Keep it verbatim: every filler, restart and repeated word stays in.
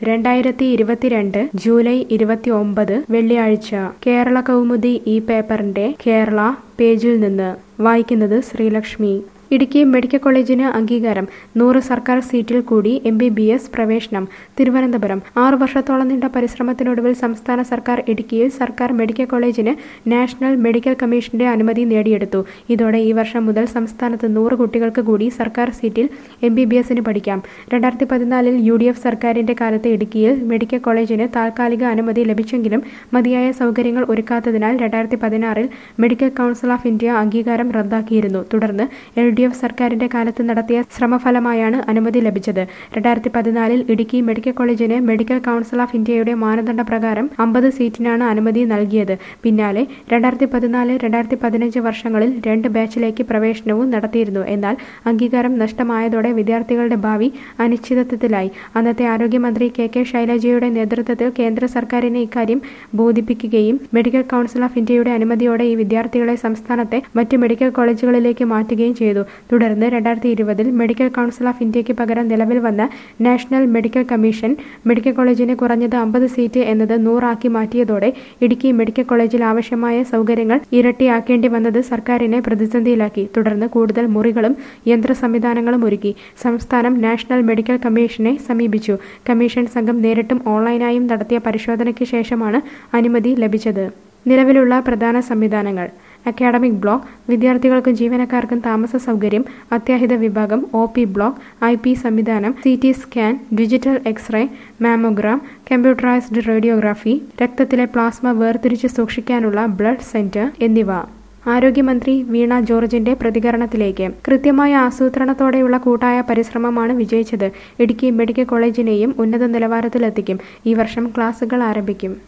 രണ്ടായിരത്തി ഇരുപത്തിരണ്ട് ജൂലൈ ഇരുപത്തിയൊമ്പത് വെള്ളിയാഴ്ച കേരള കൗമുദി ഈ പേപ്പറിന്റെ കേരള പേജിൽ നിന്ന് വായിക്കുന്നത് ശ്രീലക്ഷ്മി. ഇടുക്കി മെഡിക്കൽ കോളേജിന് അംഗീകാരം. നൂറ് സർക്കാർ സീറ്റിൽ കൂടി എം ബി ബി എസ് പ്രവേശനം. തിരുവനന്തപുരം. ആറു വർഷത്തോളം നീണ്ട പരിശ്രമത്തിനൊടുവിൽ സംസ്ഥാന സർക്കാർ ഇടുക്കിയിൽ സർക്കാർ മെഡിക്കൽ കോളേജിന് നാഷണൽ മെഡിക്കൽ കമ്മീഷന്റെ അനുമതി നേടിയെടുത്തു. ഇതോടെ ഈ വർഷം മുതൽ സംസ്ഥാനത്ത് നൂറ് കുട്ടികൾക്ക് കൂടി സർക്കാർ സീറ്റിൽ എം ബി ബി എസിന് പഠിക്കാം. രണ്ടായിരത്തി പതിനാലിൽ യു ഡി എഫ് സർക്കാരിന്റെ കാലത്ത് ഇടുക്കിയിൽ മെഡിക്കൽ കോളേജിന് താൽക്കാലിക അനുമതി ലഭിച്ചെങ്കിലും മതിയായ സൗകര്യങ്ങൾ ഒരുക്കാത്തതിനാൽ രണ്ടായിരത്തി പതിനാറിൽ മെഡിക്കൽ കൗൺസിൽ ഓഫ് ഇന്ത്യ അംഗീകാരം റദ്ദാക്കിയിരുന്നു. തുടർന്ന് എൽ ഡി എഫ് സർക്കാരിന്റെ കാലത്ത് നടത്തിയ ശ്രമഫലമായാണ് അനുമതി ലഭിച്ചത്. രണ്ടായിരത്തി പതിനാലിൽ ഇടുക്കി മെഡിക്കൽ കോളേജിന് മെഡിക്കൽ കൗൺസിൽ ഓഫ് ഇന്ത്യയുടെ മാനദണ്ഡ പ്രകാരം അമ്പത് സീറ്റിനാണ് അനുമതി നൽകിയത്. പിന്നാലെ രണ്ടായിരത്തി പതിനാല് രണ്ടായിരത്തി പതിനഞ്ച് വർഷങ്ങളിൽ രണ്ട് ബാച്ചിലേക്ക് പ്രവേശനവും നടത്തിയിരുന്നു. എന്നാൽ അംഗീകാരം നഷ്ടമായതോടെ വിദ്യാർത്ഥികളുടെ ഭാവി അനിശ്ചിതത്വത്തിലായി. അന്നത്തെ ആരോഗ്യമന്ത്രി കെ കെ ശൈലജയുടെ നേതൃത്വത്തിൽ കേന്ദ്ര സർക്കാരിനെ ഇക്കാര്യം ബോധിപ്പിക്കുകയും മെഡിക്കൽ കൗൺസിൽ ഓഫ് ഇന്ത്യയുടെ അനുമതിയോടെ ഈ വിദ്യാർത്ഥികളെ സംസ്ഥാനത്തെ മറ്റ് മെഡിക്കൽ കോളേജുകളിലേക്ക് മാറ്റുകയും ചെയ്തു. തുടർന്ന് രണ്ടായിരത്തി ഇരുപതിൽ മെഡിക്കൽ കൗൺസിൽ ഓഫ് ഇന്ത്യക്ക് പകരം നിലവിൽ വന്ന നാഷണൽ മെഡിക്കൽ കമ്മീഷൻ മെഡിക്കൽ കോളേജിന് കുറഞ്ഞത് അമ്പത് സീറ്റ് എന്നത് നൂറാക്കി മാറ്റിയതോടെ ഇടുക്കി മെഡിക്കൽ കോളേജിൽ ആവശ്യമായ സൗകര്യങ്ങൾ ഇരട്ടിയാക്കേണ്ടി വന്നത് സർക്കാരിനെ പ്രതിസന്ധിയിലാക്കി. തുടർന്ന് കൂടുതൽ മുറികളും യന്ത്ര സംവിധാനങ്ങളും ഒരുക്കി സംസ്ഥാനം നാഷണൽ മെഡിക്കൽ കമ്മീഷനെ സമീപിച്ചു. കമ്മീഷൻ സംഘം നേരിട്ടും ഓൺലൈനായും നടത്തിയ പരിശോധനയ്ക്ക് ശേഷമാണ് അനുമതി ലഭിച്ചത്. നിലവിലുള്ള പ്രധാന സംവിധാനങ്ങൾ: അക്കാഡമിക് ബ്ലോക്ക്, വിദ്യാർത്ഥികൾക്കും ജീവനക്കാർക്കും താമസ സൗകര്യം, അത്യാഹിത വിഭാഗം, O P block, I P സംവിധാനം, C T scan, digital X-ray, mammogram, computerised radiography, രക്തത്തിലെ പ്ലാസ്മ വേർതിരിച്ച് സൂക്ഷിക്കാനുള്ള ബ്ലഡ് സെന്റർ എന്നിവ. ആരോഗ്യമന്ത്രി വീണ ജോർജിന്റെ പ്രതികരണത്തിലേക്ക്. കൃത്യമായ ആസൂത്രണത്തോടെയുള്ള കൂട്ടായ പരിശ്രമമാണ് വിജയിച്ചത്. ഇടുക്കി മെഡിക്കൽ കോളേജിനെയും ഉന്നത നിലവാരത്തിലെത്തിക്കും. ഈ വർഷം ക്ലാസുകൾ ആരംഭിക്കും.